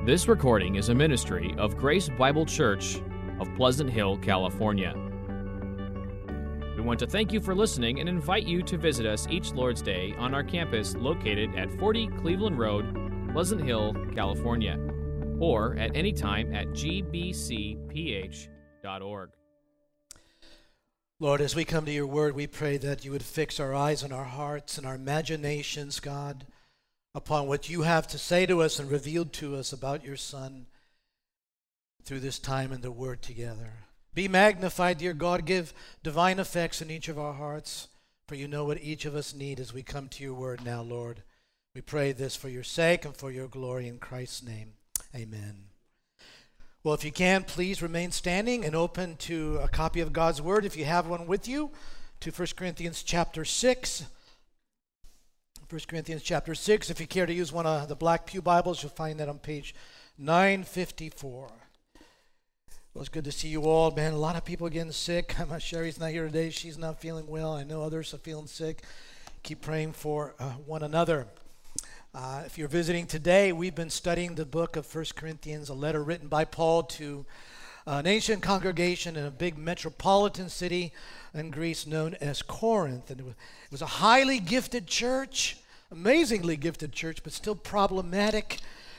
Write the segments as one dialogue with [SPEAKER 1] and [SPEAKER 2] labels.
[SPEAKER 1] This recording is a ministry of Grace Bible Church of Pleasant Hill, California. We want to thank you for listening and invite you to visit us each Lord's Day on our campus located at 40 Cleveland Road, Pleasant Hill, California, or at any time at gbcph.org.
[SPEAKER 2] Lord, as we come to your word, we pray that you would fix our eyes and our hearts and our imaginations, God, upon what you have to say to us and revealed to us about your Son through this time in the Word together. Be magnified, dear God. Give divine effects in each of our hearts, for you know what each of us need as we come to your Word now, Lord. We pray this for your sake and for your glory in Christ's name. Amen. Well, if you can, please remain standing and open to a copy of God's Word, if you have one with you, to 1 Corinthians chapter 6. 1 Corinthians chapter 6. If you care to use one of the Black Pew Bibles, you'll find that on page 954. Well, it's good to see you all. Man, a lot of people getting sick. Sherry's not here today. She's not feeling well. I know others are feeling sick. Keep praying for one another. If you're visiting today, we've been studying the book of 1 Corinthians, a letter written by Paul to an ancient congregation in a big metropolitan city in Greece known as Corinth. And it was a highly gifted church, amazingly gifted church, but still problematic.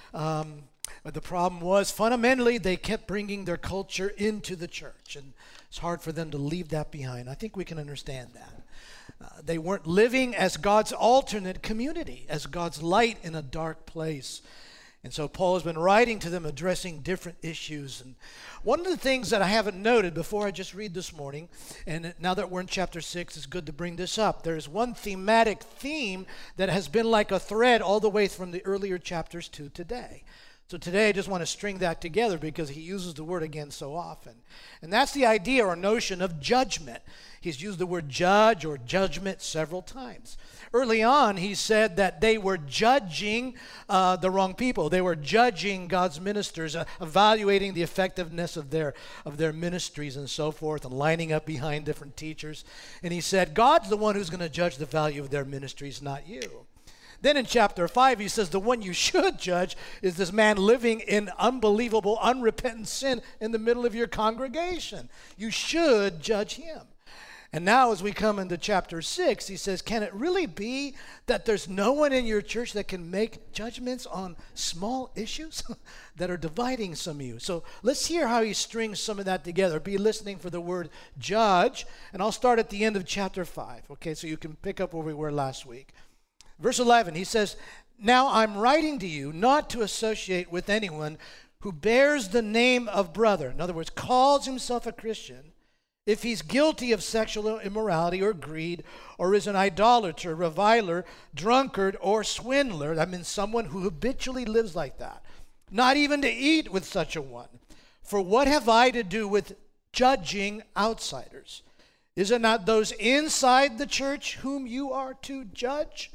[SPEAKER 2] But the problem was, fundamentally, they kept bringing their culture into the church, and it's hard for them to leave that behind. I think we can understand that. They weren't living as God's alternate community, as God's light in a dark place. And so Paul has been writing to them, addressing different issues. And one of the things that I haven't noted before I just read this morning, and now that we're in chapter 6, it's good to bring this up. There's one thematic theme that has been like a thread all the way from the earlier chapters to today. So today I just want to string that together because he uses the word again so often. And that's the idea or notion of judgment. He's used the word judge or judgment several times. Early on, he said that they were judging the wrong people. They were judging God's ministers, evaluating the effectiveness of their ministries and so forth, and lining up behind different teachers. And he said, God's the one who's going to judge the value of their ministries, not you. Then in chapter 5, he says the one you should judge is this man living in unbelievable, unrepentant sin in the middle of your congregation. You should judge him. And now as we come into chapter 6, he says, can it really be that there's no one in your church that can make judgments on small issues that are dividing some of you? So let's hear how he strings some of that together. Be listening for the word judge. And I'll start at the end of chapter 5, okay, so you can pick up where we were last week. Verse 11, he says, now I'm writing to you not to associate with anyone who bears the name of brother. In other words, calls himself a Christian, if he's guilty of sexual immorality or greed, or is an idolater, reviler, drunkard, or swindler. That means someone who habitually lives like that. Not even to eat with such a one. For what have I to do with judging outsiders? Is it not those inside the church whom you are to judge?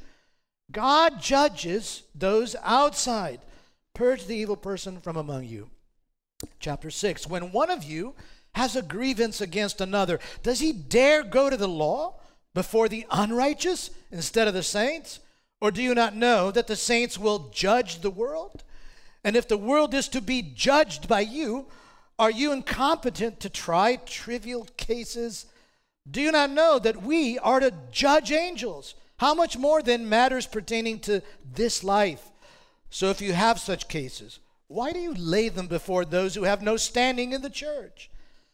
[SPEAKER 2] God judges those outside. Purge the evil person from among you. Chapter 6, when one of you has a grievance against another, does he dare go to the law before the unrighteous instead of the saints? Or do you not know that the saints will judge the world? And if the world is to be judged by you, are you incompetent to try trivial cases? Do you not know that we are to judge angels? How much more then matters pertaining to this life? So if you have such cases, why do you lay them before those who have no standing in the church?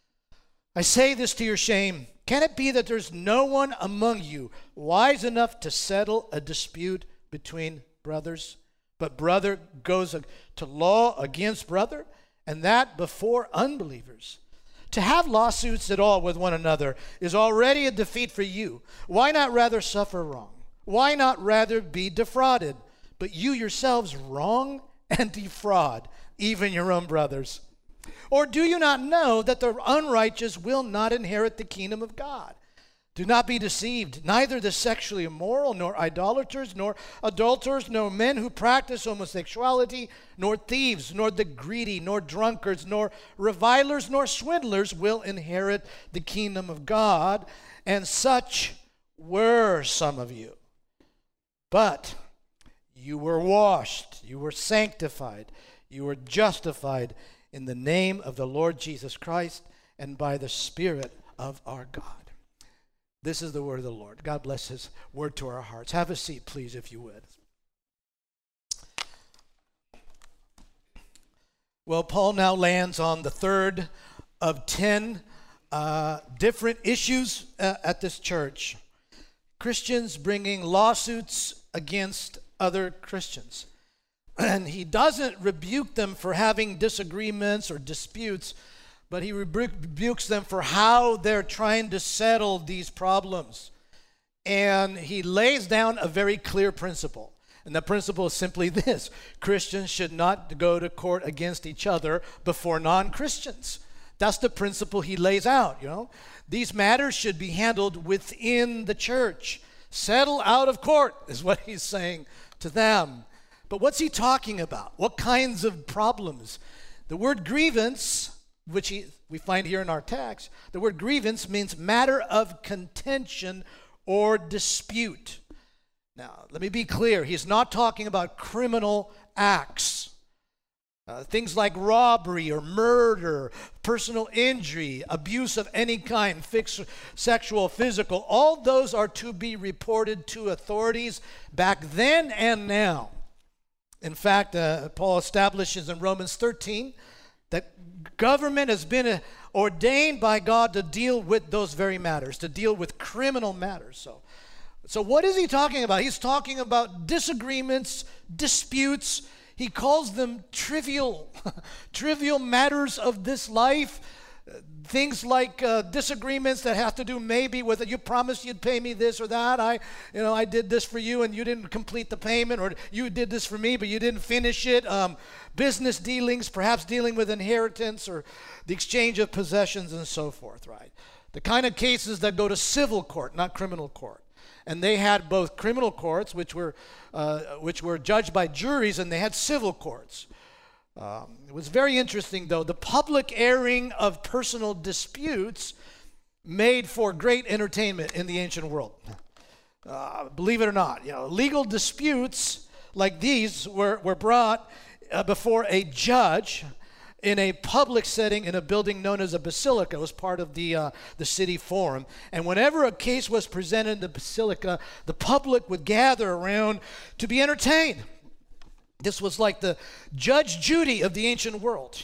[SPEAKER 2] I say this to your shame. Can it be that there's no one among you wise enough to settle a dispute between brothers? But brother goes to law against brother, and that before unbelievers. To have lawsuits at all with one another is already a defeat for you. Why not rather suffer wrong? Why not rather be defrauded? But you yourselves wrong and defraud even your own brothers. Or do you not know that the unrighteous will not inherit the kingdom of God? Do not be deceived. Neither the sexually immoral, nor idolaters, nor adulterers, nor men who practice homosexuality, nor thieves, nor the greedy, nor drunkards, nor revilers, nor swindlers will inherit the kingdom of God. And such were some of you. But you were washed, you were sanctified, You are justified in the name of the Lord Jesus Christ and by the Spirit of our God. This is the word of the Lord. God bless his word to our hearts. Have a seat, please, if you would. Well, Paul now lands on the third of 10 different issues at this church. Christians bringing lawsuits against other Christians. And he doesn't rebuke them for having disagreements or disputes, but he rebukes them for how they're trying to settle these problems. And he lays down a very clear principle. And the principle is simply this: Christians should not go to court against each other before non-Christians. That's the principle he lays out, These matters should be handled within the church. Settle out of court is what he's saying to them. But what's he talking about? What kinds of problems? The word grievance, which we find here in our text, the word grievance means matter of contention or dispute. Now, let me be clear. He's not talking about criminal acts. Things like robbery or murder, personal injury, abuse of any kind, sexual, physical, all those are to be reported to authorities back then and now. In fact, Paul establishes in Romans 13 that government has been ordained by God to deal with those very matters, to deal with criminal matters. So what is he talking about? He's talking about disagreements, disputes. He calls them trivial, trivial matters of this life. Things like disagreements that have to do maybe with you promised you'd pay me this or that. I did this for you and you didn't complete the payment, or you did this for me but you didn't finish it. Business dealings, perhaps dealing with inheritance or the exchange of possessions and so forth, right? The kind of cases that go to civil court, not criminal court. And they had both criminal courts, which were judged by juries, and they had civil courts. It was very interesting, though. The public airing of personal disputes made for great entertainment in the ancient world. Believe it or not, legal disputes like these were brought before a judge in a public setting in a building known as a basilica. It was part of the city forum. And whenever a case was presented in the basilica, the public would gather around to be entertained. This was like the Judge Judy of the ancient world,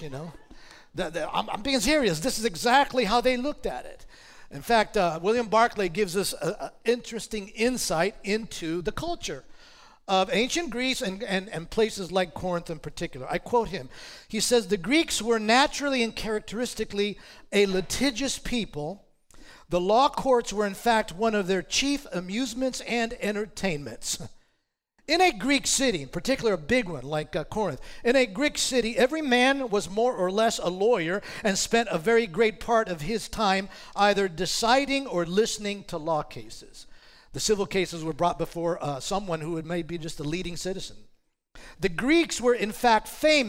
[SPEAKER 2] I'm being serious. This is exactly how they looked at it. In fact, William Barclay gives us an interesting insight into the culture of ancient Greece and places like Corinth in particular. I quote him. He says, "The Greeks were naturally and characteristically a litigious people. The law courts were in fact one of their chief amusements and entertainments." In a Greek city, in particular a big one like Corinth, in a Greek city, every man was more or less a lawyer and spent a very great part of his time either deciding or listening to law cases. The civil cases were brought before someone who may be just a leading citizen. The Greeks were in fact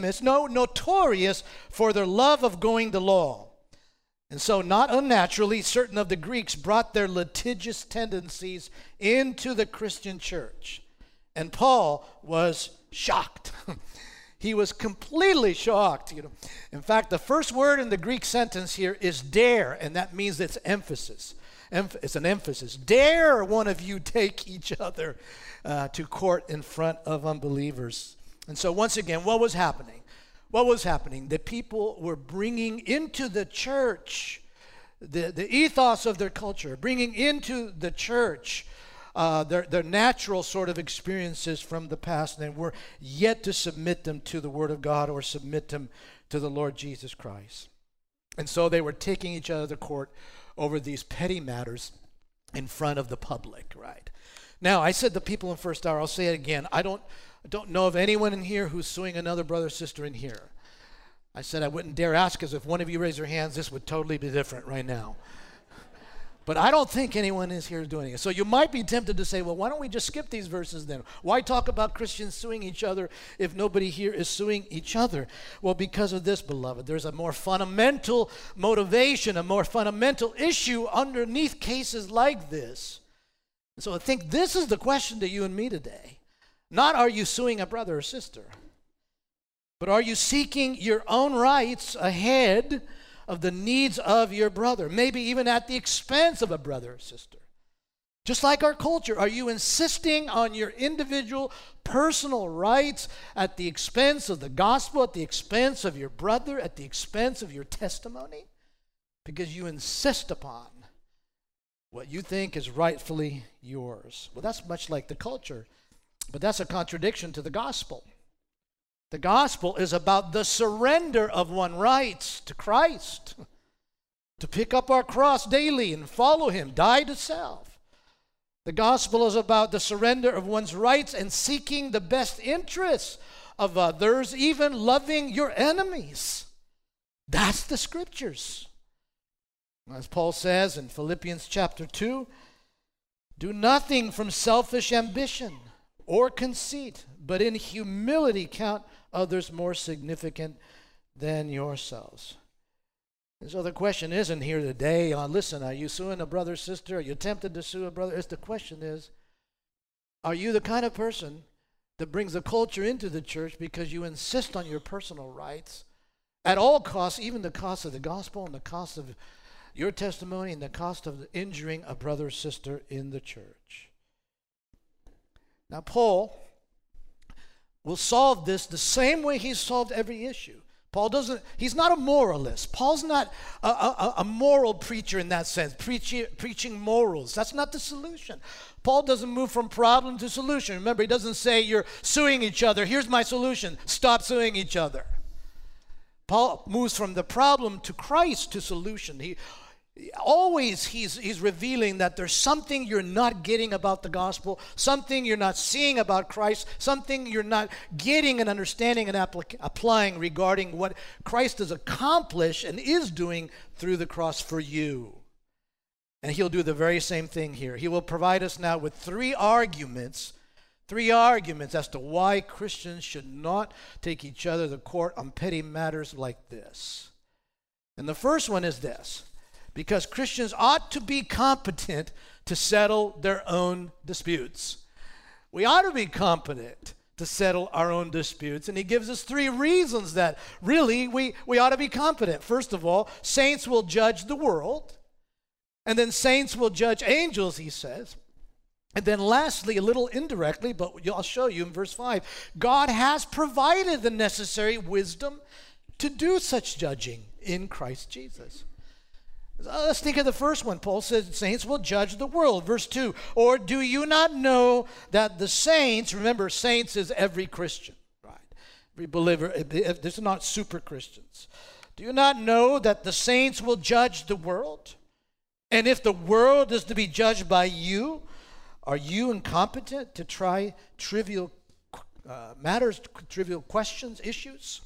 [SPEAKER 2] notorious for their love of going to law. And so not unnaturally, certain of the Greeks brought their litigious tendencies into the Christian church. And Paul was shocked. He was completely shocked. In fact, the first word in the Greek sentence here is dare, and that means it's emphasis. It's an emphasis. Dare one of you take each other to court in front of unbelievers. And so once again, what was happening? What was happening? The people were bringing into the church the ethos of their culture, bringing into the church their natural sort of experiences from the past, and were yet to submit them to the Word of God or submit them to the Lord Jesus Christ. And so they were taking each other to court over these petty matters in front of the public, right? Now, I said the people in first hour, I'll say it again. I don't know of anyone in here who's suing another brother or sister in here. I said I wouldn't dare ask, because if one of you raised your hands, this would totally be different right now. But I don't think anyone is here doing it. So you might be tempted to say, well, why don't we just skip these verses then? Why talk about Christians suing each other if nobody here is suing each other? Well, because of this, beloved. There's a more fundamental motivation, a more fundamental issue underneath cases like this. And so I think this is the question to you and me today. Not are you suing a brother or sister, But are you seeking your own rights ahead of the needs of your brother? Maybe even at the expense of a brother or sister. Just like our culture, are you insisting on your individual personal rights at the expense of the gospel, at the expense of your brother, at the expense of your testimony? Because you insist upon what you think is rightfully yours. Well, that's much like the culture, but that's a contradiction to the gospel. The gospel is about the surrender of one's rights to Christ, to pick up our cross daily and follow him, die to self. The gospel is about the surrender of one's rights and seeking the best interests of others, even loving your enemies. That's the scriptures. As Paul says in Philippians chapter 2, do nothing from selfish ambition or conceit, but in humility count others more significant than yourselves. And so the question isn't here today, listen, are you suing a brother or sister? Are you tempted to sue a brother? The question is, are you the kind of person that brings the culture into the church because you insist on your personal rights at all costs, even the cost of the gospel and the cost of your testimony and the cost of injuring a brother or sister in the church? Now, Paul will solve this the same way he's solved every issue. He's not a moralist. Paul's not a moral preacher in that sense, preaching morals. That's not the solution. Paul doesn't move from problem to solution. Remember, he doesn't say you're suing each other. Here's my solution. Stop suing each other. Paul moves from the problem to Christ to solution. He's revealing that there's something you're not getting about the gospel, something you're not seeing about Christ, something you're not getting and understanding and applying regarding what Christ has accomplished and is doing through the cross for you. And he'll do the very same thing here. He will provide us now with three arguments as to why Christians should not take each other to court on petty matters like this. And the first one is this: because Christians ought to be competent to settle their own disputes. We ought to be competent to settle our own disputes. And he gives us three reasons that really we ought to be competent. First of all, saints will judge the world. And then saints will judge angels, he says. And then lastly, a little indirectly, but I'll show you in verse 5, God has provided the necessary wisdom to do such judging in Christ Jesus. Let's think of the first one. Paul says saints will judge the world. Verse 2, or do you not know that the saints, remember saints is every Christian, right? Every believer, this is not super Christians. Do you not know that the saints will judge the world? And if the world is to be judged by you, are you incompetent to try trivial matters, trivial questions, issues?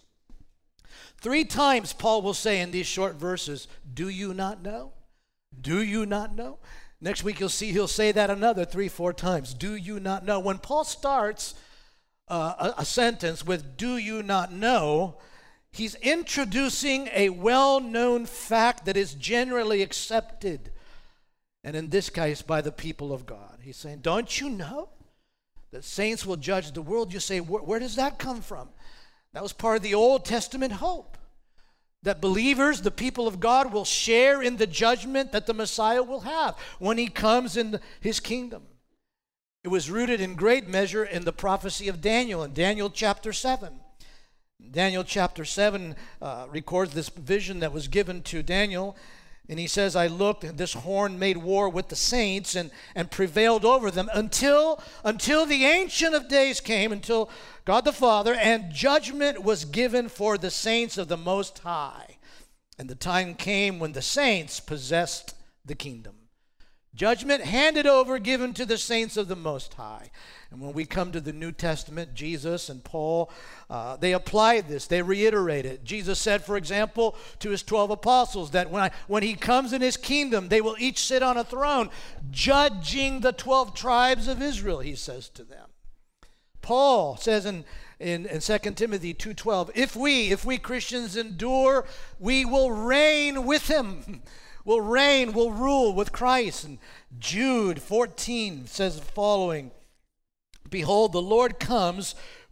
[SPEAKER 2] 3 times Paul will say in these short verses, do you not know? Do you not know? Next week you'll see he'll say that another 3-4 times. Do you not know? When Paul starts a sentence with do you not know, he's introducing a well-known fact that is generally accepted, and in this case by the people of God. He's saying, don't you know that saints will judge the world? You say, where does that come from? That was part of the Old Testament hope, that believers, the people of God, will share in the judgment that the Messiah will have when he comes in his kingdom. It was rooted in great measure in the prophecy of Daniel in Daniel chapter 7. Daniel chapter 7 records this vision that was given to Daniel. And he says, I looked, and this horn made war with the saints and prevailed over them until the Ancient of Days came, until God the Father, and judgment was given for the saints of the Most High. And the time came when the saints possessed the kingdom. Judgment handed over, given to the saints of the Most High. And when we come to the New Testament, Jesus and Paul, they apply this, they reiterate it. Jesus said, for example, to his 12 apostles that when he comes in his kingdom, they will each sit on a throne, judging the 12 tribes of Israel, he says to them. Paul says in 2 Timothy 2:12, if we Christians endure, we will reign with him. We'll reign, we'll rule with Christ. And Jude 14 says the following, behold, the Lord comes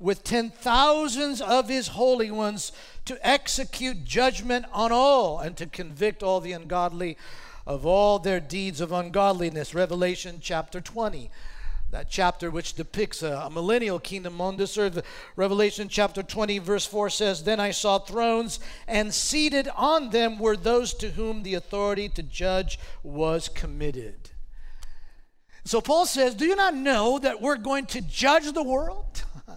[SPEAKER 2] with 10,000s of his holy ones to execute judgment on all and to convict all the ungodly of all their deeds of ungodliness. Revelation chapter 20. That chapter which depicts a millennial kingdom on this earth. Revelation chapter 20 verse 4 says, "Then I saw thrones, and seated on them were those to whom the authority to judge was committed." So Paul says, do you not know that we're going to judge the world?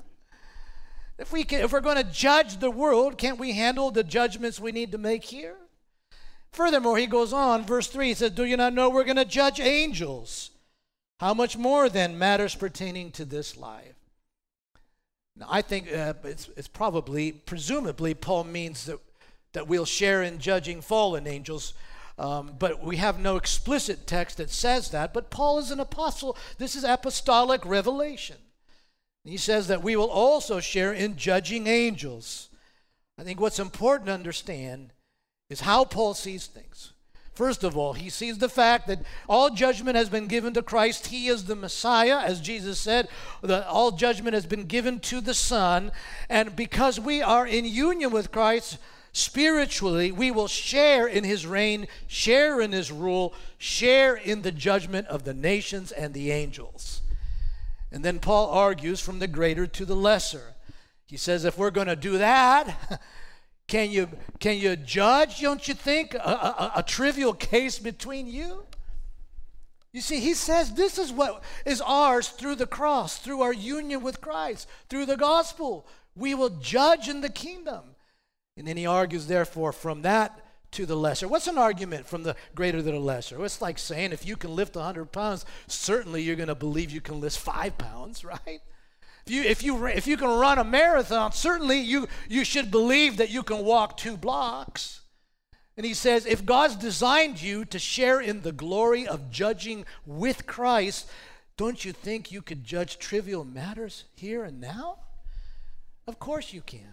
[SPEAKER 2] If we're going to judge the world, can't we handle the judgments we need to make here? Furthermore, he goes on, verse 3, he says, do you not know we're going to judge angels? How much more then matters pertaining to this life? Now, I think it's presumably, Paul means that we'll share in judging fallen angels, but we have no explicit text that says that. But Paul is an apostle. This is apostolic revelation. He says that we will also share in judging angels. I think what's important to understand is how Paul sees things. First of all, he sees the fact that all judgment has been given to Christ. He is the Messiah, as Jesus said. All judgment has been given to the Son. And because we are in union with Christ spiritually, we will share in his reign, share in his rule, share in the judgment of the nations and the angels. And then Paul argues from the greater to the lesser. He says, if we're going to do that, can you judge, don't you think, a trivial case between you? You see, he says this is what is ours through the cross, through our union with Christ, through the gospel. We will judge in the kingdom. And then he argues, therefore, from that to the lesser. What's an argument from the greater to the lesser? It's like saying if you can lift 100 pounds, certainly you're going to believe you can lift 5 pounds, right? If you can run a marathon, certainly you should believe that you can walk 2 blocks. And he says, if God's designed you to share in the glory of judging with Christ, don't you think you could judge trivial matters here and now? Of course you can.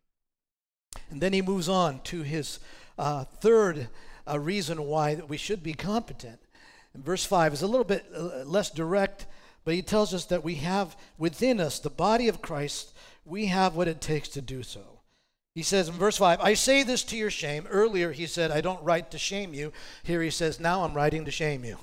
[SPEAKER 2] And then he moves on to his third reason why that we should be competent. And verse 5 is a little bit less direct, but he tells us that we have within us, the body of Christ, we have what it takes to do so. He says in verse 5, I say this to your shame. Earlier he said, I don't write to shame you. Here he says, now I'm writing to shame you.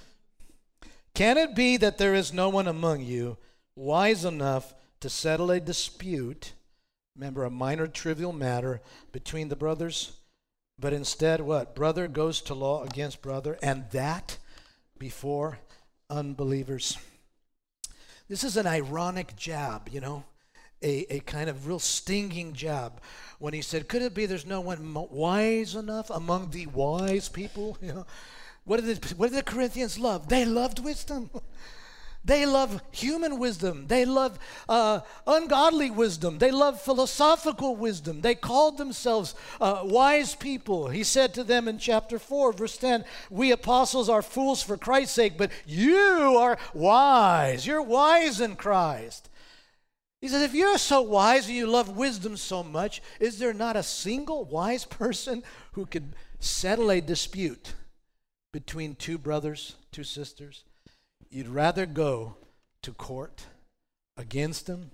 [SPEAKER 2] Can it be that there is no one among you wise enough to settle a dispute, remember a minor trivial matter, between the brothers? But instead what? Brother goes to law against brother, and that before unbelievers. This is an ironic jab, a kind of real stinging jab when he said, could it be there's no one wise enough among the wise people? What did the Corinthians love? They loved wisdom. They love human wisdom. They love ungodly wisdom. They love philosophical wisdom. They called themselves wise people. He said to them in chapter 4, verse 10, we apostles are fools for Christ's sake, but you are wise. You're wise in Christ. He says, if you're so wise and you love wisdom so much, is there not a single wise person who could settle a dispute between 2 brothers, 2 sisters? You'd rather go to court against them?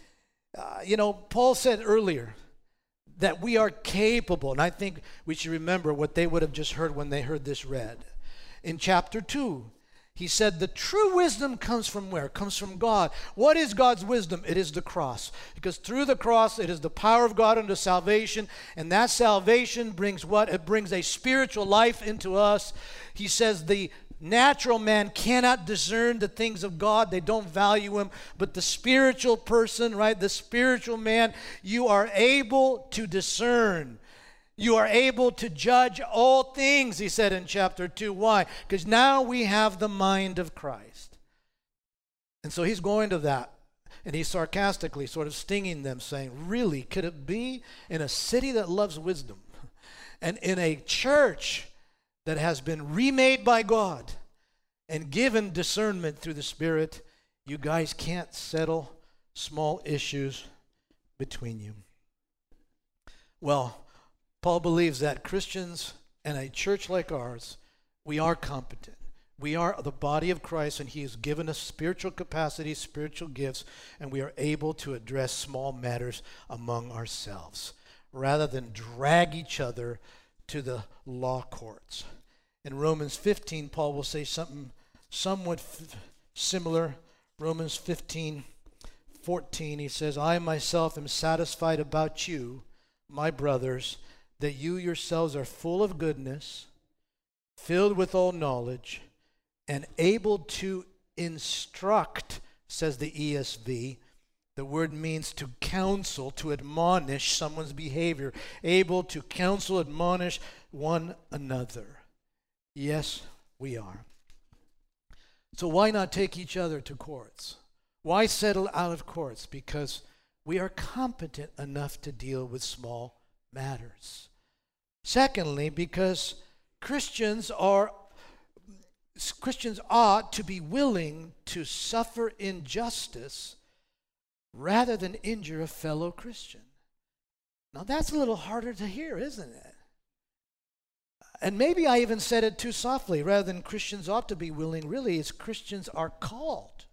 [SPEAKER 2] Paul said earlier that we are capable, and I think we should remember what they would have just heard when they heard this read. In chapter 2, he said the true wisdom comes from where? Comes from God. What is God's wisdom? It is the cross. Because through the cross, it is the power of God unto salvation, and that salvation brings what? It brings a spiritual life into us. He says the natural man cannot discern the things of God. They don't value him. But the spiritual person, right, the spiritual man, you are able to discern. You are able to judge all things, he said in chapter 2. Why? Because now we have the mind of Christ. And so he's going to that. And he's sarcastically sort of stinging them, saying, really, could it be in a city that loves wisdom and in a church that has been remade by God and given discernment through the Spirit, you guys can't settle small issues between you? Well, Paul believes that Christians and a church like ours, we are competent. We are the body of Christ, and he has given us spiritual capacities, spiritual gifts, and we are able to address small matters among ourselves rather than drag each other to the law courts. In Romans 15, Paul will say something somewhat similar. Romans 15:14, he says, I myself am satisfied about you, my brothers, that you yourselves are full of goodness, filled with all knowledge, and able to instruct, says the ESV. The word means to counsel, to admonish someone's behavior, able to counsel, admonish one another. Yes, we are. So why not take each other to courts? Why settle out of courts? Because we are competent enough to deal with small matters. Secondly, because Christians ought to be willing to suffer injustice rather than injure a fellow Christian. Now that's a little harder to hear, isn't it? And maybe I even said it too softly. Rather than Christians ought to be willing, really it's Christians are called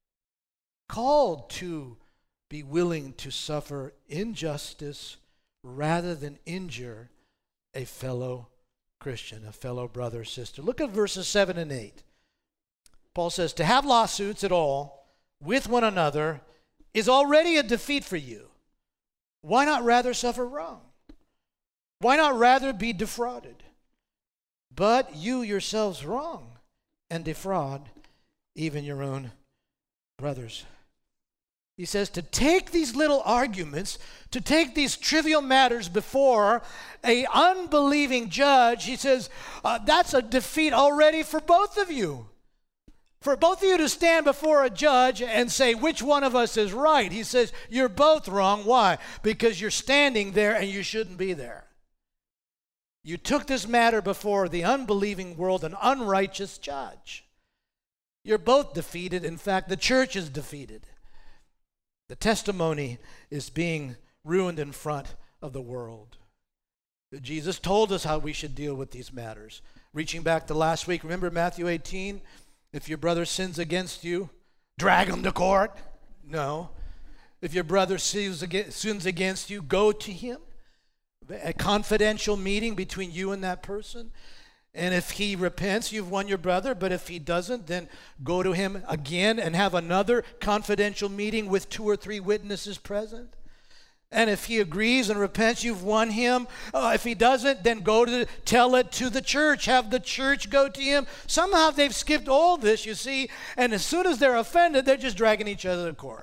[SPEAKER 2] to be willing to suffer injustice rather than injure a fellow Christian, a fellow brother or sister. Look at verses 7 and 8. Paul says, to have lawsuits at all with one another is already a defeat for you. Why not rather suffer wrong? Why not rather be defrauded? But you yourselves wrong and defraud even your own brothers. He says to take these little arguments, to take these trivial matters before an unbelieving judge, he says, that's a defeat already for both of you. For both of you to stand before a judge and say, which one of us is right? He says, you're both wrong. Why? Because you're standing there and you shouldn't be there. You took this matter before the unbelieving world, an unrighteous judge. You're both defeated. In fact, the church is defeated. The testimony is being ruined in front of the world. Jesus told us how we should deal with these matters. Reaching back to last week, remember Matthew 18? If your brother sins against you, drag him to court. No. If your brother sins against you, go to him. A confidential meeting between you and that person. And if he repents, you've won your brother. But if he doesn't, then go to him again and have another confidential meeting with 2 or 3 witnesses present. And if he agrees and repents, you've won him. If he doesn't, then tell it to the church. Have the church go to him. Somehow they've skipped all this, you see. And as soon as they're offended, they're just dragging each other to court.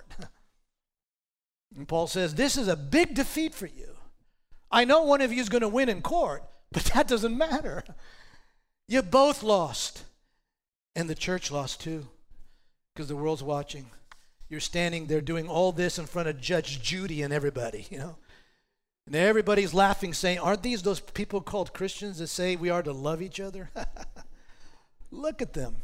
[SPEAKER 2] And Paul says, this is a big defeat for you. I know one of you is going to win in court, but that doesn't matter. You both lost. And the church lost too, because the world's watching. You're standing there doing all this in front of Judge Judy and everybody, you know. And everybody's laughing, saying, aren't these those people called Christians that say we are to love each other? Look at them.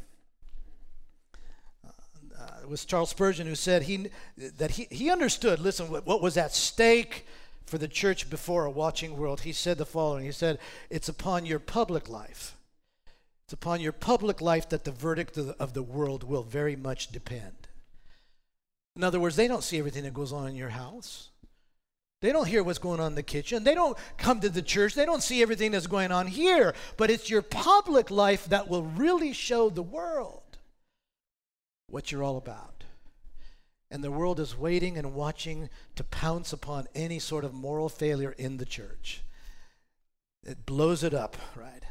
[SPEAKER 2] It was Charles Spurgeon who said that he understood, listen, what was at stake for the church before a watching world. He said the following. He said, it's upon your public life. It's upon your public life that the verdict of the world will very much depend. In other words, they don't see everything that goes on in your house. They don't hear what's going on in the kitchen. They don't come to the church. They don't see everything that's going on here. But it's your public life that will really show the world what you're all about. And the world is waiting and watching to pounce upon any sort of moral failure in the church. It blows it up, right?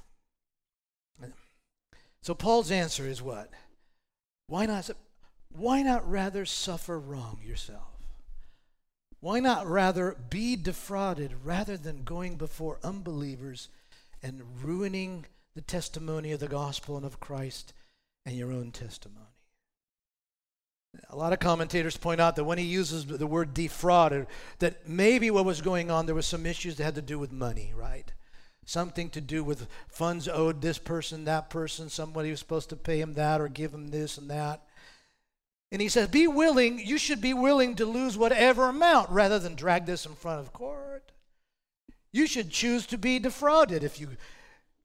[SPEAKER 2] So Paul's answer is what? Why not rather suffer wrong yourself? Why not rather be defrauded rather than going before unbelievers and ruining the testimony of the gospel and of Christ and your own testimony? A lot of commentators point out that when he uses the word defraud, that maybe what was going on, there was some issues that had to do with money, right? Something to do with funds owed this person, that person, somebody was supposed to pay him that or give him this and that. And he says, you should be willing to lose whatever amount rather than drag this in front of court. You should choose to be defrauded if you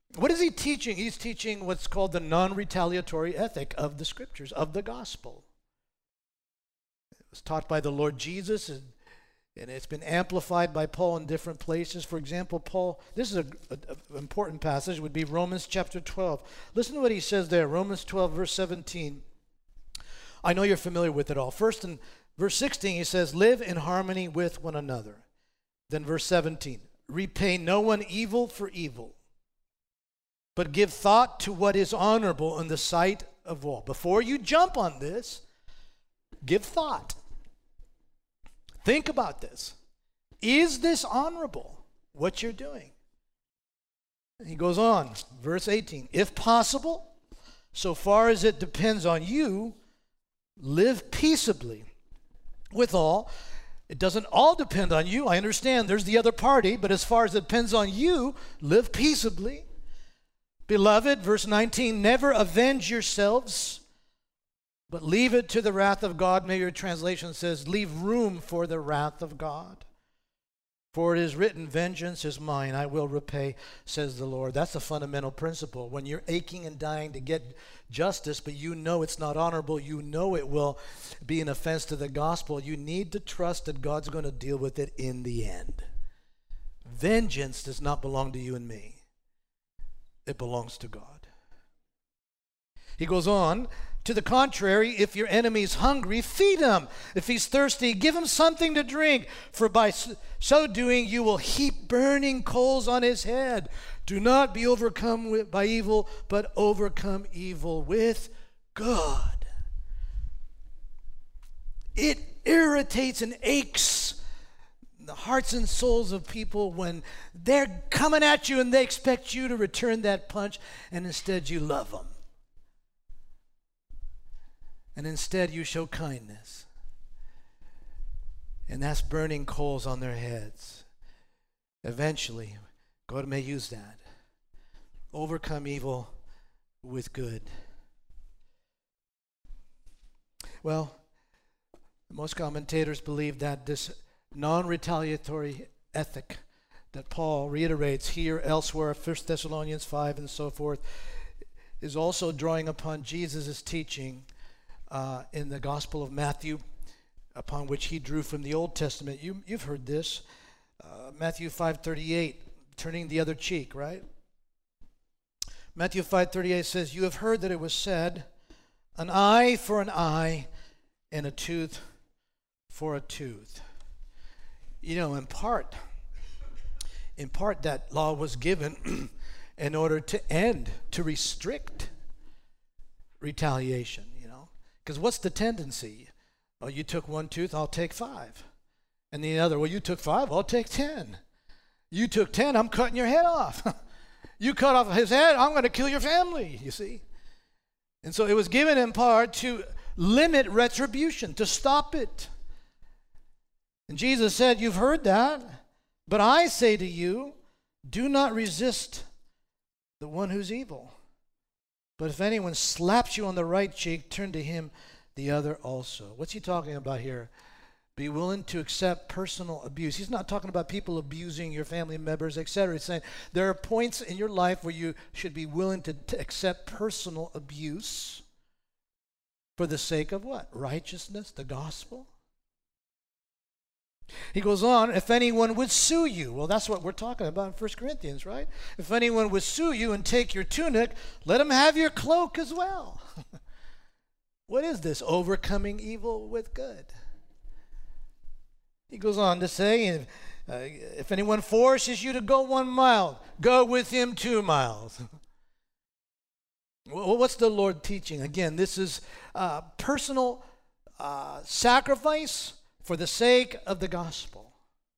[SPEAKER 2] What is he teaching? He's teaching what's called the non-retaliatory ethic of the Scriptures, of the gospel. It was taught by the Lord Jesus, and it's been amplified by Paul in different places. For example, Paul, this is an important passage, would be Romans chapter 12. Listen to what he says there, Romans 12, verse 17. I know you're familiar with it all. First, in verse 16, he says, live in harmony with one another. Then verse 17, repay no one evil for evil, but give thought to what is honorable in the sight of all. Before you jump on this, give thought. Think about this. Is this honorable, what you're doing? And he goes on, verse 18. If possible, so far as it depends on you, live peaceably with all. It doesn't all depend on you. I understand there's the other party, but as far as it depends on you, live peaceably. Beloved, verse 19, never avenge yourselves, but leave it to the wrath of God. Maybe your translation says, leave room for the wrath of God. For it is written, vengeance is mine, I will repay, says the Lord. That's a fundamental principle. When you're aching and dying to get justice, but you know it's not honorable, you know it will be an offense to the gospel, you need to trust that God's going to deal with it in the end. Vengeance does not belong to you and me. It belongs to God. He goes on, to the contrary, if your enemy is hungry, feed him. If he's thirsty, give him something to drink. For by so doing, you will heap burning coals on his head. Do not be overcome by evil, but overcome evil with good. It irritates and aches the hearts and souls of people when they're coming at you and they expect you to return that punch, and instead you love them. And instead you show kindness. And that's burning coals on their heads. Eventually, God may use that. Overcome evil with good. Well, most commentators believe that this non-retaliatory ethic that Paul reiterates here, elsewhere, 1 Thessalonians 5 and so forth, is also drawing upon Jesus' teaching in the Gospel of Matthew, upon which he drew from the Old Testament. You've heard this. Matthew 5:38, turning the other cheek, right? Matthew 5:38 says, you have heard that it was said, an eye for an eye and a tooth for a tooth. You know, in part that law was given in order to restrict retaliation, you know. Because what's the tendency? Oh, you took one tooth, I'll take 5. And the other, well, you took 5, I'll take 10. You took 10, I'm cutting your head off. You cut off his head, I'm going to kill your family, you see. And so it was given in part to limit retribution, to stop it. And Jesus said, you've heard that, but I say to you, do not resist the one who's evil. But if anyone slaps you on the right cheek, turn to him the other also. What's he talking about here? Be willing to accept personal abuse. He's not talking about people abusing your family members, etc. He's saying there are points in your life where you should be willing to accept personal abuse for the sake of what? Righteousness, the gospel. He goes on, if anyone would sue you, well, that's what we're talking about in 1 Corinthians, right? If anyone would sue you and take your tunic, let him have your cloak as well. What is this? Overcoming evil with good. He goes on to say, if anyone forces you to go 1 mile, go with him 2 miles. Well, what's the Lord teaching? Again, this is personal sacrifice for the sake of the gospel,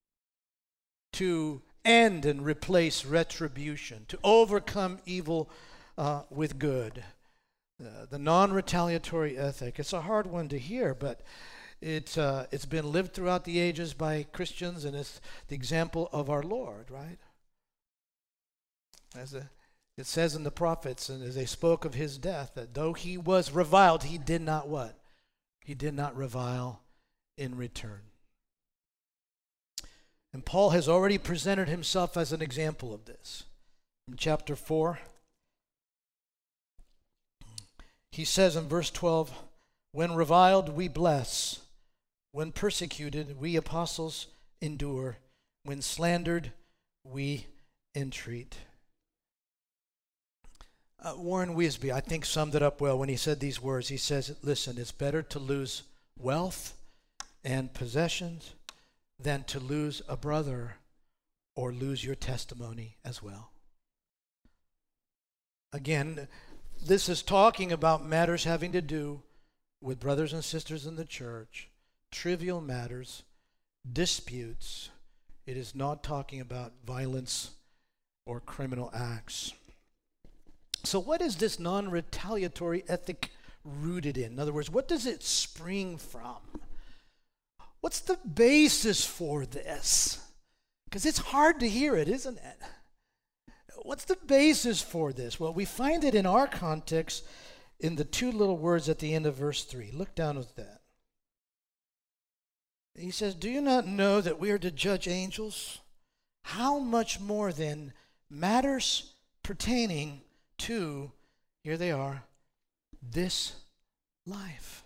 [SPEAKER 2] to end and replace retribution, to overcome evil with good. The non-retaliatory ethic. It's a hard one to hear, but it's been lived throughout the ages by Christians, and it's the example of our Lord, right? It says in the prophets, and as they spoke of his death, that though he was reviled, he did not what? He did not revile in return. And Paul has already presented himself as an example of this. In chapter 4, he says in verse 12, when reviled, we bless. When persecuted, we apostles endure. When slandered, we entreat. Warren Wiersbe, I think, summed it up well when he said these words. He says, listen, it's better to lose wealth and possessions than to lose a brother or lose your testimony as well. Again, this is talking about matters having to do with brothers and sisters in the church, trivial matters, disputes. It is not talking about violence or criminal acts. So what is this non-retaliatory ethic rooted in? In other words, what does it spring from? What's the basis for this? Because it's hard to hear it, isn't it? What's the basis for this? Well, we find it in our context in the two little words at the end of verse 3. Look down at that. He says, do you not know that we are to judge angels? How much more then matters pertaining to, here they are, this life.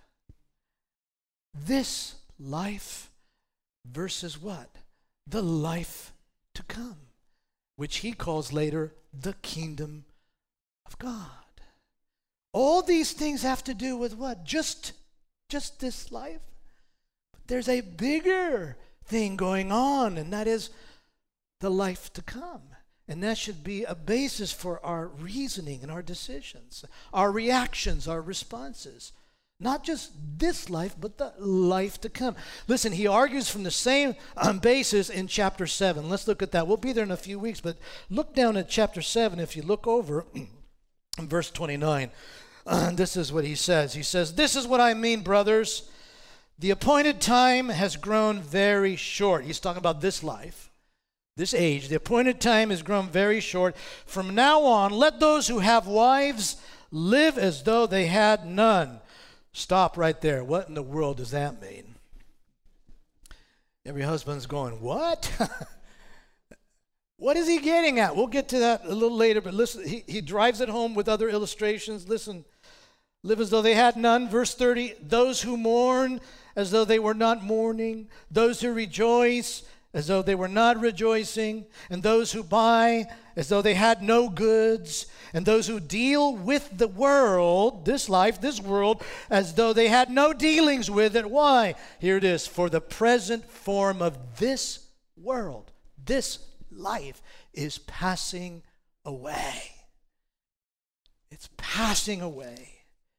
[SPEAKER 2] This life versus what? The life to come, which he calls later the kingdom of God. All these things have to do with what? Just this life? But there's a bigger thing going on, and that is the life to come. And that should be a basis for our reasoning and our decisions, our reactions, our responses. Not just this life, but the life to come. Listen, he argues from the same basis in chapter 7. Let's look at that. We'll be there in a few weeks, but look down at chapter 7. If you look over in verse 29, this is what he says. He says, this is what I mean, brothers. The appointed time has grown very short. He's talking about this life. This age, the appointed time has grown very short. From now on, let those who have wives live as though they had none. Stop right there. What in the world does that mean? Every husband's going, what? What is he getting at? We'll get to that a little later, but listen, he drives it home with other illustrations. Listen, live as though they had none. Verse 30, those who mourn as though they were not mourning, those who rejoice as though they were not rejoicing, and those who buy as though they had no goods, and those who deal with the world, this life, this world, as though they had no dealings with it. Why? Here it is. For the present form of this world, this life, is passing away. It's passing away.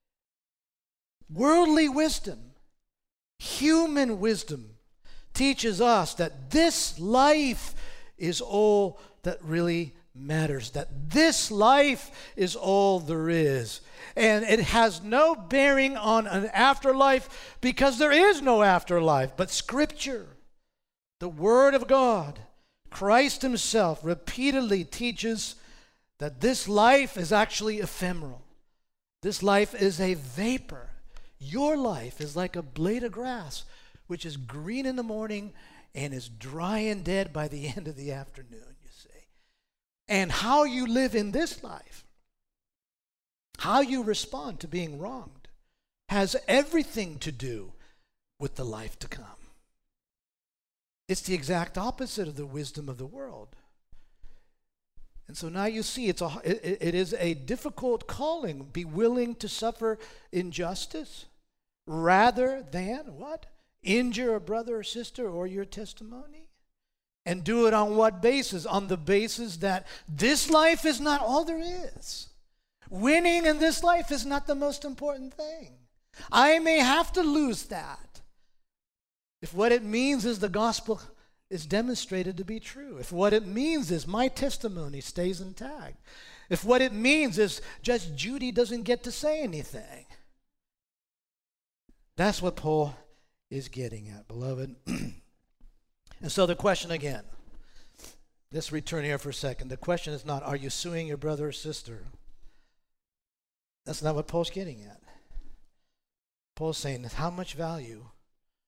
[SPEAKER 2] Worldly wisdom, human wisdom, teaches us that this life is all that really matters, that this life is all there is. And it has no bearing on an afterlife because there is no afterlife. But Scripture, the Word of God, Christ himself repeatedly teaches that this life is actually ephemeral. This life is a vapor. Your life is like a blade of grass, which is green in the morning and is dry and dead by the end of the afternoon, you see. And how you live in this life, how you respond to being wronged, has everything to do with the life to come. It's the exact opposite of the wisdom of the world. And so now you see it is a difficult calling. Be willing to suffer injustice rather than what? Injure a brother or sister or your testimony. And do it on what basis? On the basis that this life is not all there is. Winning in this life is not the most important thing. I may have to lose that if what it means is the gospel is demonstrated to be true. If what it means is my testimony stays intact. If what it means is Judge Judy doesn't get to say anything. That's what Paul is getting at, beloved. And so the question again, let's return here for a second. The question is not, are you suing your brother or sister? That's not what Paul's getting at. Paul's saying, how much value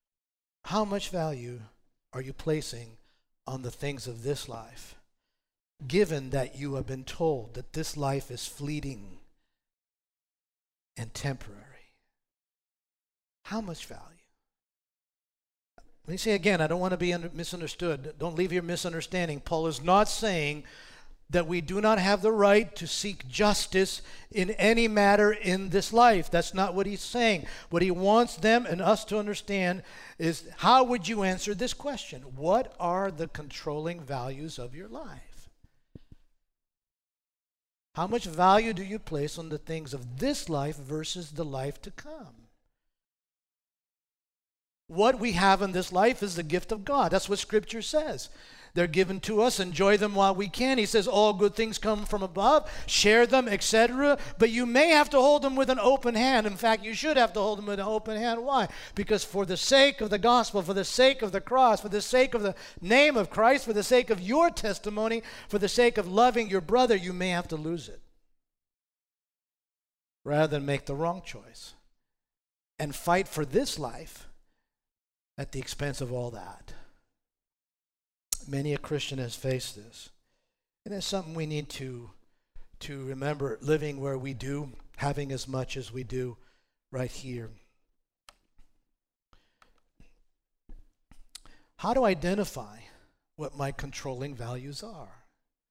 [SPEAKER 2] are you placing on the things of this life? given that you have been told that this life is fleeting and temporary? How much value? Let me say again, I don't want to be misunderstood. Don't leave here misunderstanding. Paul is not saying that we do not have the right to seek justice in any matter in this life. That's not what he's saying. What he wants them and us to understand is, how would you answer this question? What are the controlling values of your life? How much value do you place on the things of this life versus the life to come? What we have in this life is the gift of God. That's what Scripture says. They're given to us. Enjoy them while we can. He says all good things come from above. Share them, etc. But you may have to hold them with an open hand. In fact, you should have to hold them with an open hand. Why? Because for the sake of the gospel, for the sake of the cross, for the sake of the name of Christ, for the sake of your testimony, for the sake of loving your brother, you may have to lose it, rather than make the wrong choice and fight for this life at the expense of all that. Many a Christian has faced this. And it's something we need to remember, living where we do, having as much as we do right here. How to identify what my controlling values are?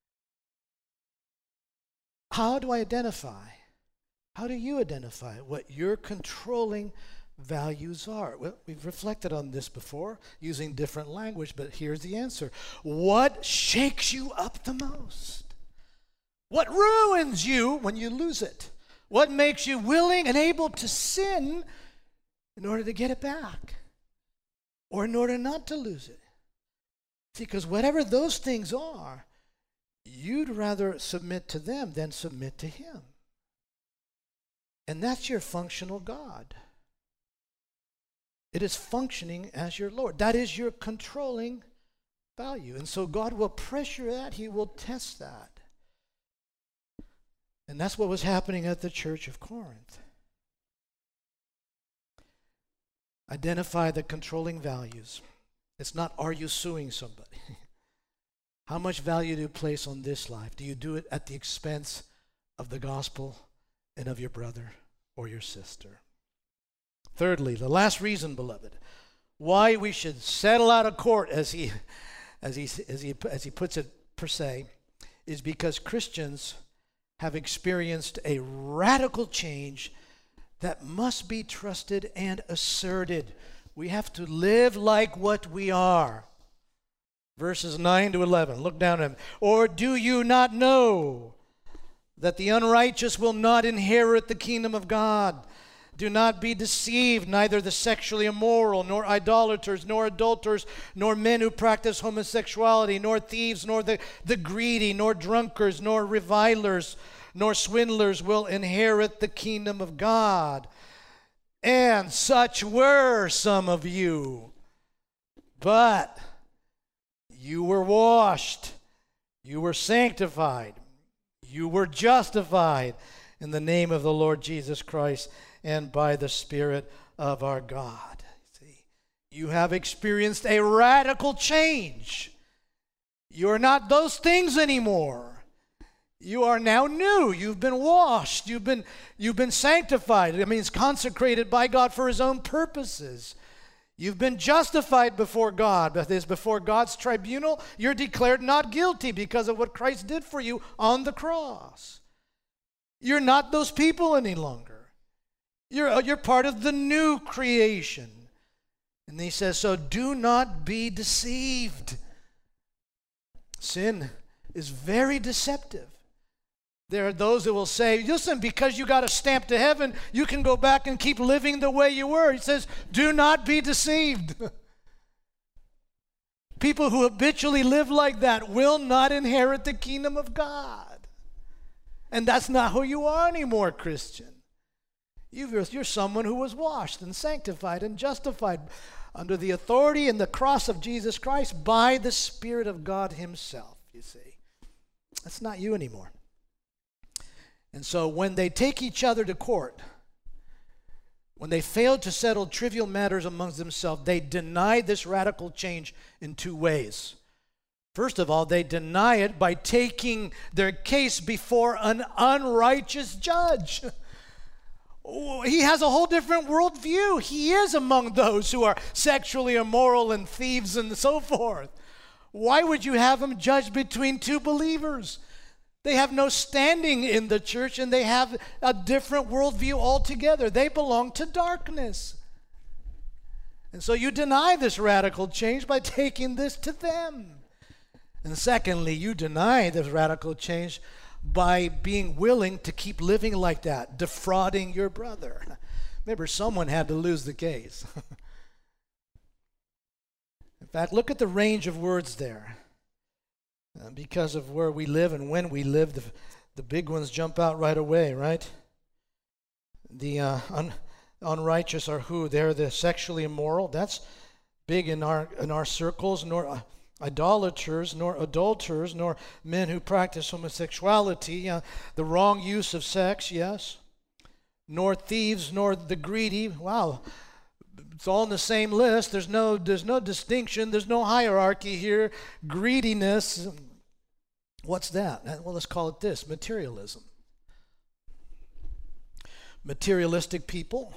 [SPEAKER 2] How do I identify? How do you identify what your controlling values are? Well, we've reflected on this before using different language, but here's the answer. What shakes you up the most? What ruins you when you lose it? What makes you willing and able to sin in order to get it back, or in order not to lose it? See, because whatever those things are, you'd rather submit to them than submit to Him. And that's your functional God. It is functioning as your Lord. That is your controlling value. And so God will pressure that. He will test that. And that's what was happening at the church of Corinth. Identify the controlling values. It's not, are you suing somebody? How much value do you place on this life? Do you do it at the expense of the gospel and of your brother or your sister? Thirdly, the last reason, beloved, why we should settle out of court, as he puts it per se, is because Christians have experienced a radical change that must be trusted and asserted. We have to live like what we are. Verses 9 to 11. Look down at them. Or do you not know that the unrighteous will not inherit the kingdom of God? Do not be deceived, neither the sexually immoral, nor idolaters, nor adulterers, nor men who practice homosexuality, nor thieves, nor the greedy, nor drunkards, nor revilers, nor swindlers will inherit the kingdom of God. And such were some of you. But you were washed, you were sanctified, you were justified in the name of the Lord Jesus Christ and by the Spirit of our God. See, you have experienced a radical change. You are not those things anymore. You are now new. You've been washed. You've been sanctified. It means consecrated by God for His own purposes. You've been justified before God. That is, before God's tribunal, you're declared not guilty because of what Christ did for you on the cross. You're not those people any longer. You're part of the new creation. And he says, so do not be deceived. Sin is very deceptive. There are those who will say, listen, because you got a stamp to heaven, you can go back and keep living the way you were. He says, do not be deceived. People who habitually live like that will not inherit the kingdom of God. And that's not who you are anymore, Christian. You're someone who was washed and sanctified and justified under the authority and the cross of Jesus Christ by the Spirit of God Himself, you see. That's not you anymore. And so when they take each other to court, when they fail to settle trivial matters amongst themselves, they deny this radical change in two ways. First of all, they deny it by taking their case before an unrighteous judge. He has a whole different worldview. He is among those who are sexually immoral and thieves and so forth. Why would you have him judge between two believers? They have no standing in the church, and they have a different worldview altogether. They belong to darkness. And so you deny this radical change by taking this to them. And secondly, you deny this radical change by being willing to keep living like that, defrauding your brother. Remember, someone had to lose the case. In fact, look at the range of words there. Because of where we live and when we live, the big ones jump out right away, right? The unrighteous are who? They're the sexually immoral. That's big in our circles. Nor idolaters, nor adulterers, nor men who practice homosexuality, the wrong use of sex, yes. Nor thieves, nor the greedy. Wow, it's all in the same list. There's no distinction. There's no hierarchy here. Greediness. What's that? Well, let's call it this: materialism. Materialistic people.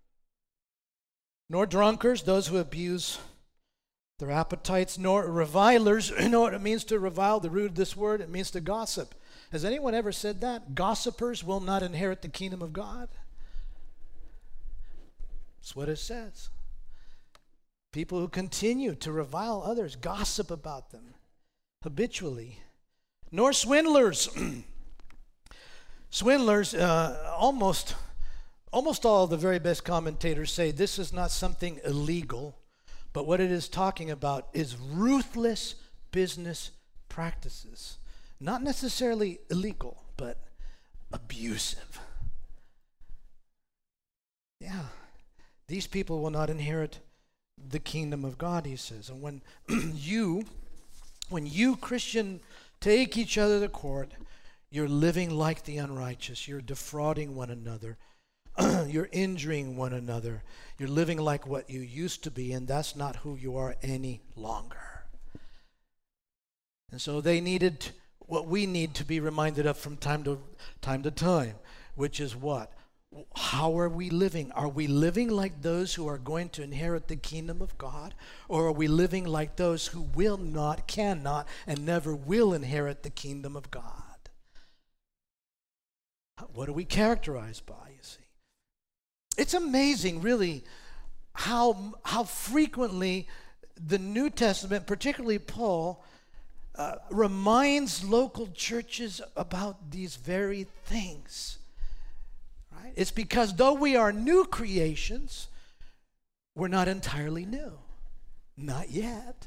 [SPEAKER 2] Nor drunkards, those who abuse their appetites, nor revilers. You know what it means to revile? The root of this word, it means to gossip. Has anyone ever said that? Gossipers will not inherit the kingdom of God. That's what it says. People who continue to revile others, gossip about them habitually. Nor swindlers. Swindlers, almost all of the very best commentators say this is not something illegal, but what it is talking about is ruthless business practices. Not necessarily illegal, but abusive. Yeah. These people will not inherit the kingdom of God, he says. And when you, Christian, take each other to court, you're living like the unrighteous. You're defrauding one another. You're injuring one another. You're living like what you used to be, and that's not who you are any longer. And so they needed what we need to be reminded of from time to time, which is what? How are we living? Are we living like those who are going to inherit the kingdom of God? Or are we living like those who will not, cannot, and never will inherit the kingdom of God? What are we characterized by, you see? It's amazing, really, how frequently the New Testament, particularly Paul, reminds local churches about these very things. Right? It's because though we are new creations, we're not entirely new. Not yet.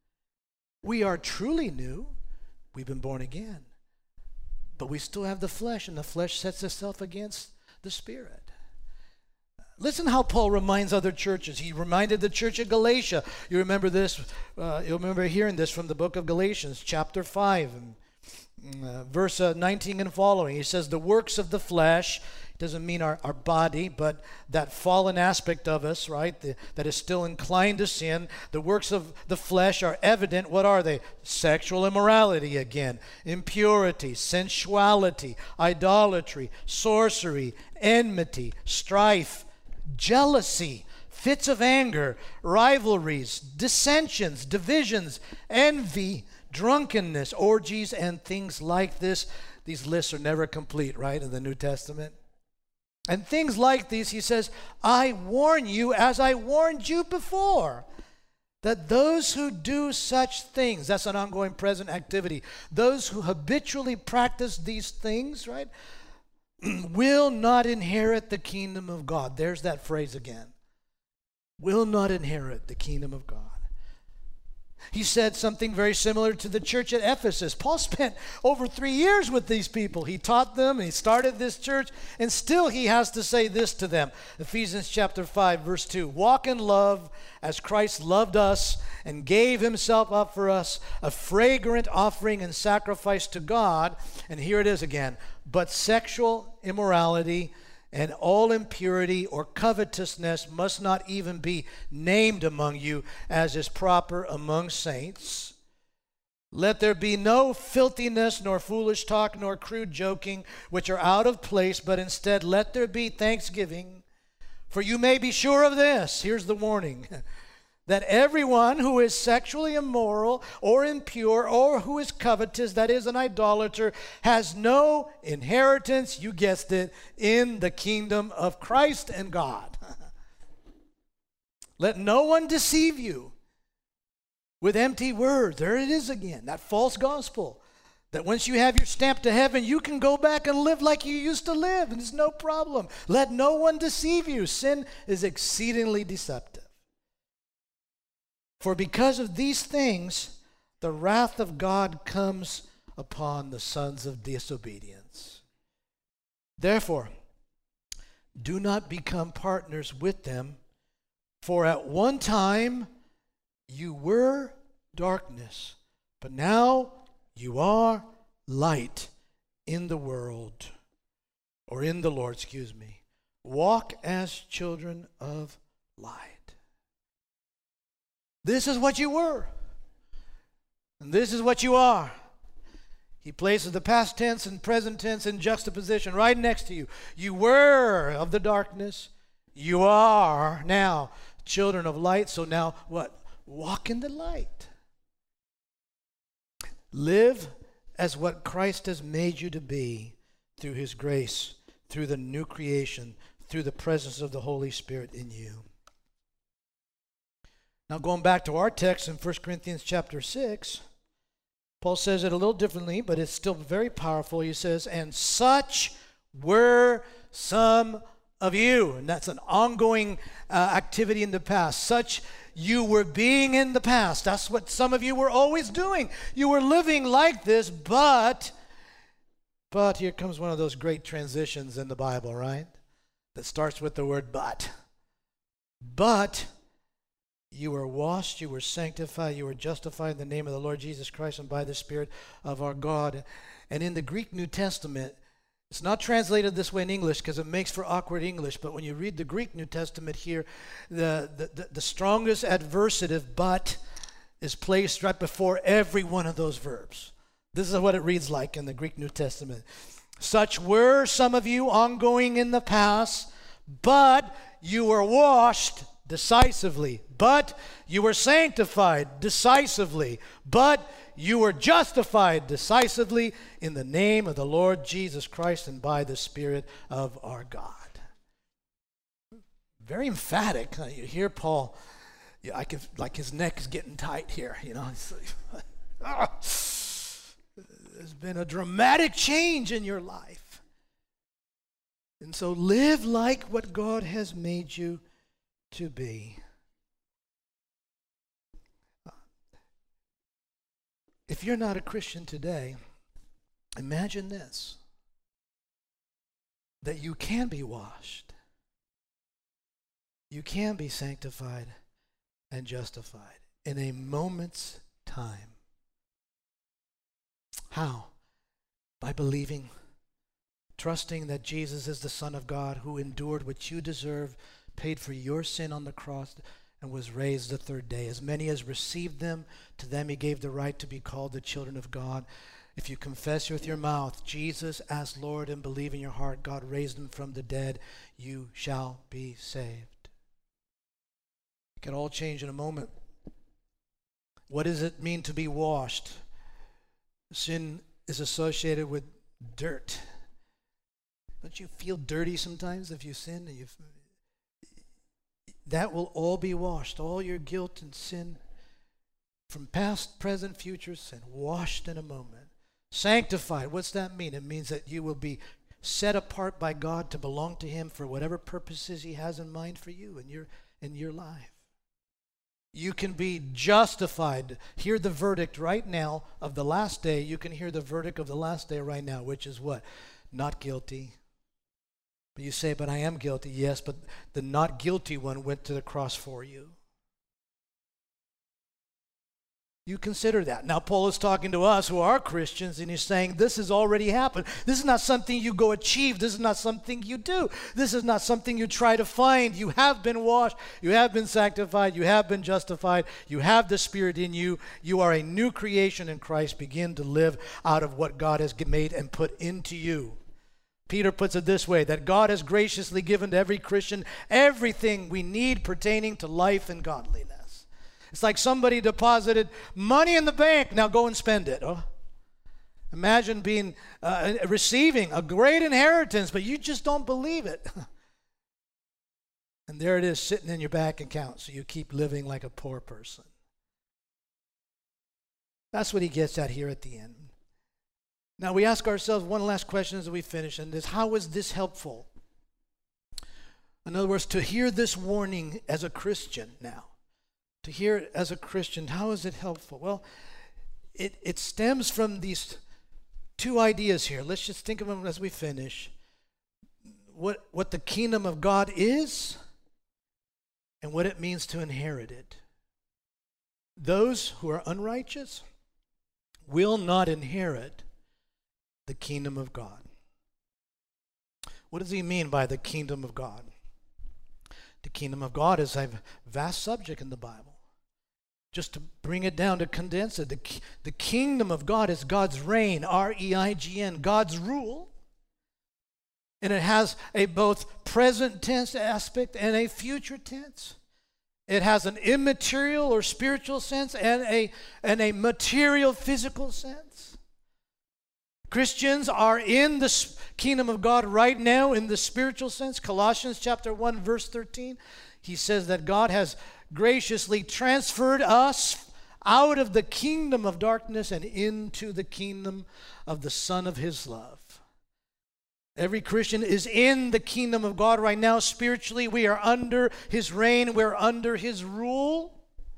[SPEAKER 2] We are truly new. We've been born again. But we still have the flesh, and the flesh sets itself against the Spirit. Listen how Paul reminds other churches. He reminded the church of Galatia. You remember this, you'll remember hearing this from the book of Galatians, chapter 5, verse 19 and following. He says, the works of the flesh, doesn't mean our body, but that fallen aspect of us, right, that is still inclined to sin. The works of the flesh are evident. What are they? Sexual immorality again, impurity, sensuality, idolatry, sorcery, enmity, strife, jealousy, fits of anger, rivalries, dissensions, divisions, envy, drunkenness, orgies, and things like this. These lists are never complete, right, in the New Testament. And things like these, he says, I warn you, as I warned you before, that those who do such things, that's an ongoing present activity, those who habitually practice these things, right, will not inherit the kingdom of God. There's that phrase again. Will not inherit the kingdom of God. He said something very similar to the church at Ephesus. Paul spent over 3 years with these people. He taught them, he started this church, and still he has to say this to them. Ephesians chapter 5, verse 2. Walk in love as Christ loved us and gave himself up for us, a fragrant offering and sacrifice to God. And here it is again. But sexual immorality and all impurity or covetousness must not even be named among you, as is proper among saints. Let there be no filthiness, nor foolish talk, nor crude joking, which are out of place, but instead let there be thanksgiving. For you may be sure of this," here's the warning, "that everyone who is sexually immoral or impure or who is covetous, that is an idolater, has no inheritance," you guessed it, "in the kingdom of Christ and God." Let no one deceive you with empty words. There it is again, that false gospel. That once you have your stamp to heaven, you can go back and live like you used to live, and it's no problem. Let no one deceive you. Sin is exceedingly deceptive. For because of these things, the wrath of God comes upon the sons of disobedience. Therefore, do not become partners with them, for at one time you were darkness, but now you are light in the world, or in the Lord, Walk as children of light. This is what you were, and this is what you are. He places the past tense and present tense in juxtaposition right next to you. You were of the darkness. You are now children of light. So now what? Walk in the light. Live as what Christ has made you to be through his grace, through the new creation, through the presence of the Holy Spirit in you. Now going back to our text in 1 Corinthians chapter 6, Paul says it a little differently, but it's still very powerful. He says, "And such were some of you." And that's an ongoing activity in the past. Such you were being in the past. That's what some of you were always doing. You were living like this, but here comes one of those great transitions in the Bible, right? That starts with the word but. But you were washed, you were sanctified, you were justified in the name of the Lord Jesus Christ and by the Spirit of our God. And in the Greek New Testament, it's not translated this way in English because it makes for awkward English, but when you read the Greek New Testament here, the strongest adversative, but, is placed right before every one of those verbs. This is what it reads like in the Greek New Testament. Such were some of you ongoing in the past, but you were washed decisively, but you were sanctified decisively, but you were justified decisively in the name of the Lord Jesus Christ and by the Spirit of our God. Very emphatic. You hear Paul, I can, like his neck is getting tight here, you know. There's been a dramatic change in your life. And so live like what God has made you to be. If you're not a Christian today, imagine this, that you can be washed, you can be sanctified and justified in a moment's time. How? By believing, trusting that Jesus is the Son of God who endured what you deserve, paid for your sin on the cross, and was raised the third day. As many as received them, to them he gave the right to be called the children of God. If you confess with your mouth Jesus as Lord and believe in your heart God raised him from the dead, you shall be saved. It can all change in a moment. What does it mean to be washed? Sin is associated with dirt. Don't you feel dirty sometimes if you sin? And that will all be washed. All your guilt and sin from past, present, future sin, washed in a moment. Sanctified, what's that mean? It means that you will be set apart by God to belong to him for whatever purposes he has in mind for you in your life. You can be justified. Hear the verdict right now of the last day. You can hear the verdict of the last day right now, which is what? Not guilty. But you say, but I am guilty. Yes, but the not guilty one went to the cross for you. You consider that. Now, Paul is talking to us who are Christians, and he's saying this has already happened. This is not something you go achieve. This is not something you do. This is not something you try to find. You have been washed. You have been sanctified. You have been justified. You have the Spirit in you. You are a new creation in Christ. Begin to live out of what God has made and put into you. Peter puts it this way, that God has graciously given to every Christian everything we need pertaining to life and godliness. It's like somebody deposited money in the bank. Now go and spend it. Oh. Imagine receiving a great inheritance, but you just don't believe it. And there it is sitting in your bank account, so you keep living like a poor person. That's what he gets at here at the end. Now we ask ourselves one last question as we finish, and this: how is this helpful? In other words, to hear this warning as a Christian now. To hear it as a Christian, how is it helpful? Well, it stems from these two ideas here. Let's just think of them as we finish. What the kingdom of God is and what it means to inherit it. Those who are unrighteous will not inherit the kingdom of God. What does he mean by the kingdom of God? The kingdom of God is a vast subject in the Bible. Just to bring it down, to condense it, the kingdom of God is God's reign, R-E-I-G-N, God's rule. And it has a both present tense aspect and a future tense. It has an immaterial or spiritual sense and a material physical sense. Christians are in the kingdom of God right now in the spiritual sense. Colossians chapter 1 verse 13, he says that God has graciously transferred us out of the kingdom of darkness and into the kingdom of the Son of his love. Every Christian is in the kingdom of God right now spiritually. We are under his reign. We're under his rule.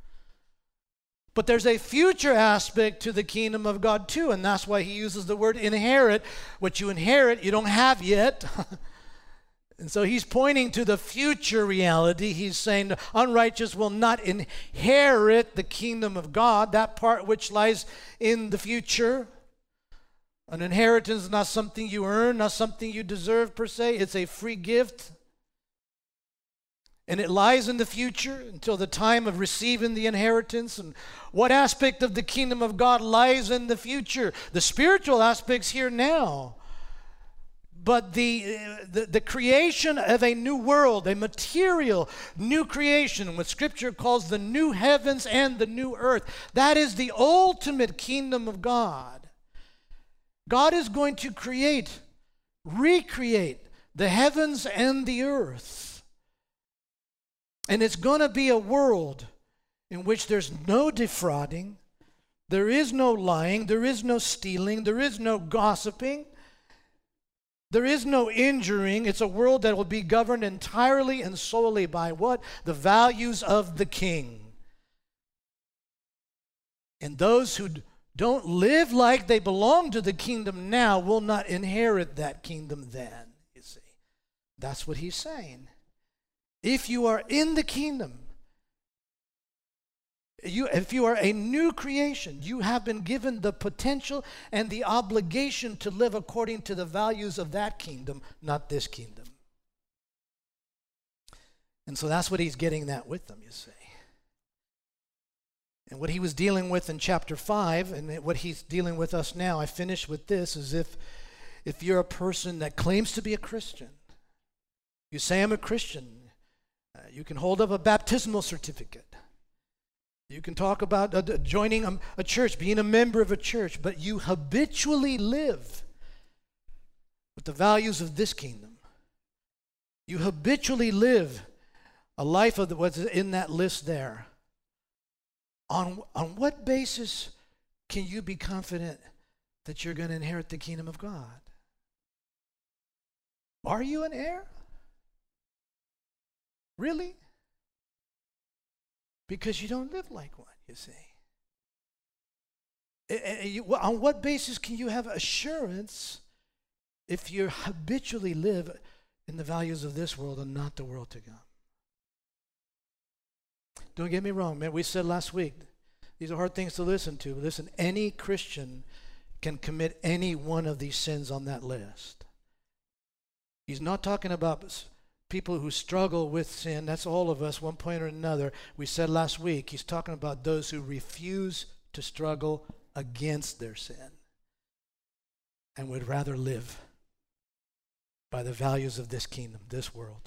[SPEAKER 2] But there's a future aspect to the kingdom of God too, and that's why he uses the word inherit. What you inherit, you don't have yet. And so he's pointing to the future reality. He's saying the unrighteous will not inherit the kingdom of God, that part which lies in the future. An inheritance is not something you earn, not something you deserve per se. It's a free gift. And it lies in the future until the time of receiving the inheritance. And what aspect of the kingdom of God lies in the future? The spiritual aspect's here now. But the creation of a new world, a material new creation, what Scripture calls the new heavens and the new earth, that is the ultimate kingdom of God. God is going to recreate the heavens and the earth. And it's going to be a world in which there's no defrauding, there is no lying, there is no stealing, there is no gossiping. There is no injuring. It's a world that will be governed entirely and solely by what? The values of the King. And those who don't live like they belong to the kingdom now will not inherit that kingdom then, you see. That's what he's saying. If you are in the kingdom, if you are a new creation, you have been given the potential and the obligation to live according to the values of that kingdom, not this kingdom. And so that's what he's getting at with them, you see. And what he was dealing with in chapter 5 and what he's dealing with us now, I finish with this, is if you're a person that claims to be a Christian, you say I'm a Christian, you can hold up a baptismal certificate. You can talk about joining a church, being a member of a church, but you habitually live with the values of this kingdom. You habitually live a life of what's in that list there. On what basis can you be confident that you're going to inherit the kingdom of God? Are you an heir? Really? Because you don't live like one, you see. On what basis can you have assurance if you habitually live in the values of this world and not the world to come? Don't get me wrong, man. We said last week These are hard things to listen to. Listen, any Christian can commit any one of these sins on that list. He's not talking about people who struggle with sin. That's all of us, one point or another. We said last week, he's talking about those who refuse to struggle against their sin and would rather live by the values of this kingdom, this world.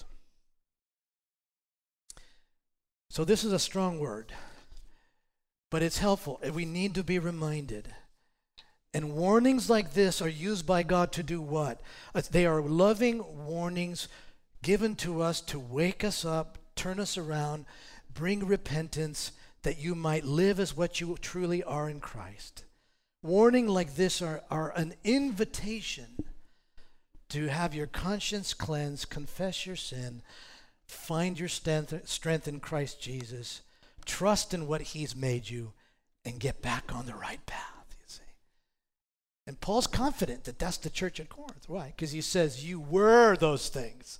[SPEAKER 2] So this is a strong word, but it's helpful. We need to be reminded. And warnings like this are used by God to do what? They are loving warnings given to us to wake us up, turn us around, bring repentance, that you might live as what you truly are in Christ. Warning like this are an invitation to have your conscience cleansed, confess your sin, find your strength in Christ Jesus, trust in what he's made you, and get back on the right path, you see. And Paul's confident that that's the church at Corinth. Why? Because he says, you were those things,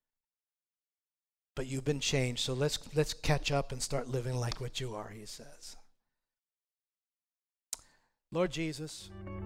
[SPEAKER 2] but you've been changed, so let's catch up and start living like what you are, he says. Lord Jesus,